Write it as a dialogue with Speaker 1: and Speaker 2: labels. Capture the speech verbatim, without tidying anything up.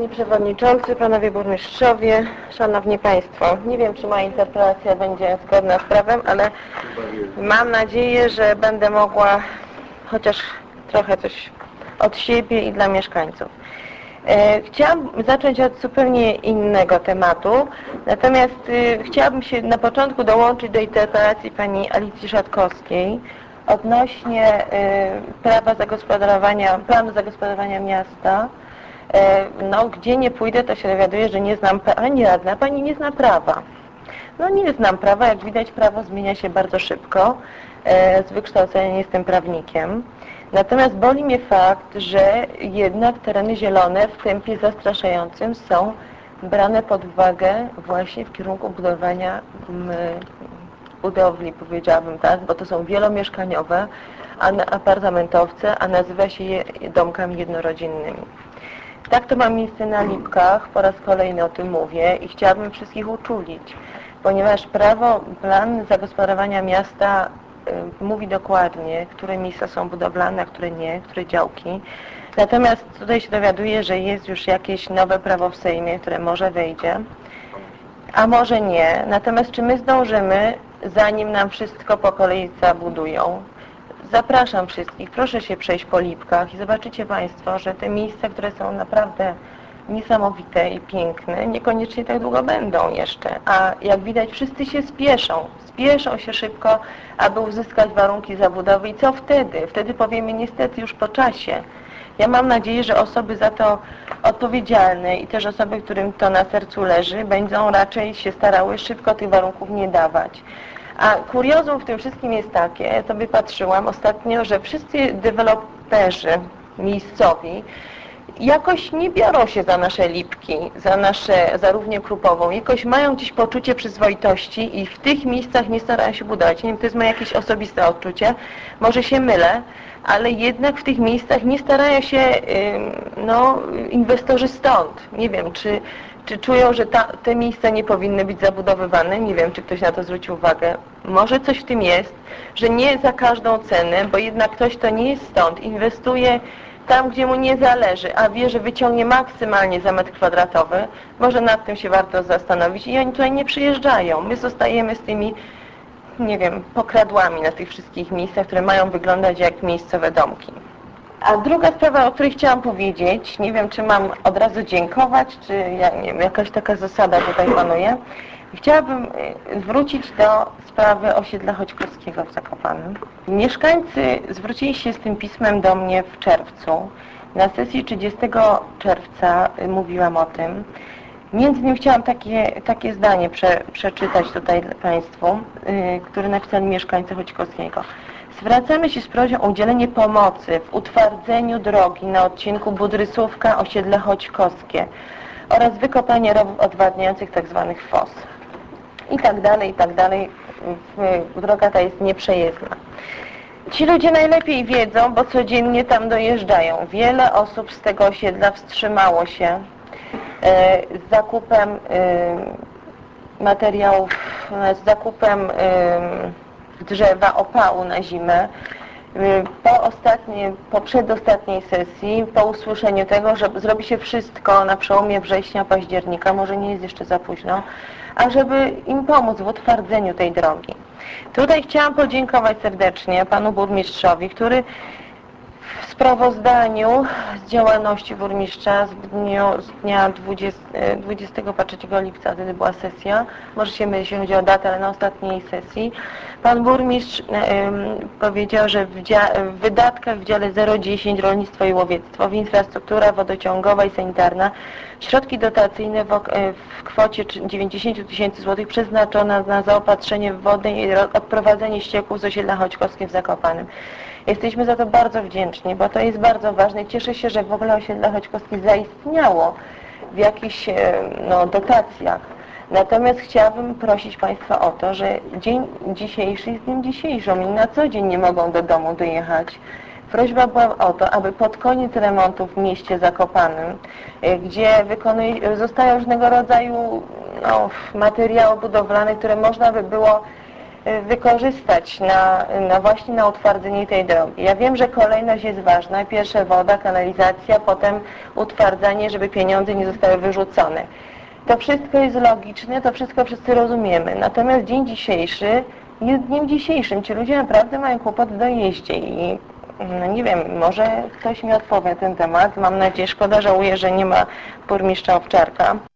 Speaker 1: Panie Przewodniczący, Panowie Burmistrzowie, Szanowni Państwo. Nie wiem, czy moja interpelacja będzie zgodna z prawem, ale mam nadzieję, że będę mogła chociaż trochę coś od siebie i dla mieszkańców. E, chciałam zacząć od zupełnie innego tematu, natomiast e, chciałabym się na początku dołączyć do interpelacji pani Alicji Szatkowskiej odnośnie e, prawa zagospodarowania, planu zagospodarowania miasta. No, gdzie nie pójdę, to się dowiaduję, że nie znam prawa. Pani radna, pani nie zna prawa. No nie znam prawa, jak widać prawo zmienia się bardzo szybko. Z wykształcenia nie jestem prawnikiem. Natomiast boli mnie fakt, że jednak tereny zielone w tempie zastraszającym są brane pod uwagę właśnie w kierunku budowania budowli, powiedziałabym tak, bo to są wielomieszkaniowe, apartamentowce, a nazywa się je domkami jednorodzinnymi. Tak to ma miejsce na Lipkach, po raz kolejny o tym mówię i chciałabym wszystkich uczulić, ponieważ prawo, plan zagospodarowania miasta y, mówi dokładnie, które miejsca są budowlane, a które nie, które działki. Natomiast tutaj się dowiaduję, że jest już jakieś nowe prawo w Sejmie, które może wejdzie, a może nie. Natomiast czy my zdążymy, zanim nam wszystko po kolei zabudują? Zapraszam wszystkich, proszę się przejść po Lipkach i zobaczycie Państwo, że te miejsca, które są naprawdę niesamowite i piękne, niekoniecznie tak długo będą jeszcze. A jak widać, wszyscy się spieszą, spieszą się szybko, aby uzyskać warunki zabudowy. I co wtedy? Wtedy powiemy niestety już po czasie. Ja mam nadzieję, że osoby za to odpowiedzialne i też osoby, którym to na sercu leży, będą raczej się starały szybko tych warunków nie dawać. A kuriozum w tym wszystkim jest takie, ja sobie patrzyłam ostatnio, że wszyscy deweloperzy miejscowi jakoś nie biorą się za nasze Lipki, za nasze, za Równię Krupową, jakoś mają gdzieś poczucie przyzwoitości i w tych miejscach nie starają się budować. Nie wiem, to jest moje jakieś osobiste odczucie, może się mylę, ale jednak w tych miejscach nie starają się no, inwestorzy stąd. Nie wiem, czy, czy czują, że ta, te miejsca nie powinny być zabudowywane. Nie wiem, czy ktoś na to zwrócił uwagę. Może coś w tym jest, że nie za każdą cenę, bo jednak ktoś, kto nie jest stąd, inwestuje tam, gdzie mu nie zależy, a wie, że wyciągnie maksymalnie za metr kwadratowy, może nad tym się warto zastanowić i oni tutaj nie przyjeżdżają. My zostajemy z tymi, nie wiem, pokradłami na tych wszystkich miejscach, które mają wyglądać jak miejscowe domki. A druga sprawa, o której chciałam powiedzieć, nie wiem, czy mam od razu dziękować, czy ja, nie wiem, jakaś taka zasada tutaj panuje. Chciałabym wrócić do sprawy osiedla Choćkowskiego w Zakopanem. Mieszkańcy zwrócili się z tym pismem do mnie w czerwcu. Na sesji trzydziestego czerwca mówiłam o tym. Między innymi chciałam takie, takie zdanie prze, przeczytać tutaj Państwu, yy, które napisali mieszkańcy Choćkowskiego. Zwracamy się z prośbą o udzielenie pomocy w utwardzeniu drogi na odcinku Budrysówka, osiedle Choćkowskie oraz wykopanie rowów odwadniających tzw. fos. I tak dalej, i tak dalej. Droga ta jest nieprzejezdna. Ci ludzie najlepiej wiedzą, bo codziennie tam dojeżdżają. Wiele osób z tego osiedla wstrzymało się z zakupem materiałów, z zakupem drzewa, opału na zimę. Po ostatniej, po przedostatniej sesji, po usłyszeniu tego, że zrobi się wszystko na przełomie września, października, może nie jest jeszcze za późno, ażeby im pomóc w utwardzeniu tej drogi. Tutaj chciałam podziękować serdecznie panu burmistrzowi, który w sprawozdaniu z działalności burmistrza z, dniu, z dnia dwudziestego trzeciego lipca, wtedy była sesja, może się myli, jeśli chodzi o datę, ale na ostatniej sesji, pan burmistrz y, powiedział, że w, w wydatkach w dziale zero dziesięć rolnictwo i łowiectwo, w infrastruktura wodociągowa i sanitarna, środki dotacyjne w, w kwocie dziewięćdziesiąt tysięcy złotych przeznaczone na zaopatrzenie w wodę i odprowadzenie ścieków z osiedla Choćkowskie w Zakopanem. Jesteśmy za to bardzo wdzięczni, bo to jest bardzo ważne. Cieszę się, że w ogóle osiedle Choćkowskie zaistniało w jakichś no, dotacjach. Natomiast chciałabym prosić Państwa o to, że dzień dzisiejszy jest dniem dzisiejszym i na co dzień nie mogą do domu dojechać. Prośba była o to, aby pod koniec remontu w mieście Zakopanem, gdzie wykonuje, zostają różnego rodzaju no, materiały budowlane, które można by było wykorzystać na, na właśnie na utwardzenie tej drogi. Ja wiem, że kolejność jest ważna. Pierwsze woda, kanalizacja, potem utwardzanie, żeby pieniądze nie zostały wyrzucone. To wszystko jest logiczne, to wszystko wszyscy rozumiemy. Natomiast dzień dzisiejszy jest dniem dzisiejszym. Ci ludzie naprawdę mają kłopot w dojeździe i no nie wiem, może ktoś mi odpowie na ten temat. Mam nadzieję, szkoda, żałuję, że nie ma burmistrza Owczarka.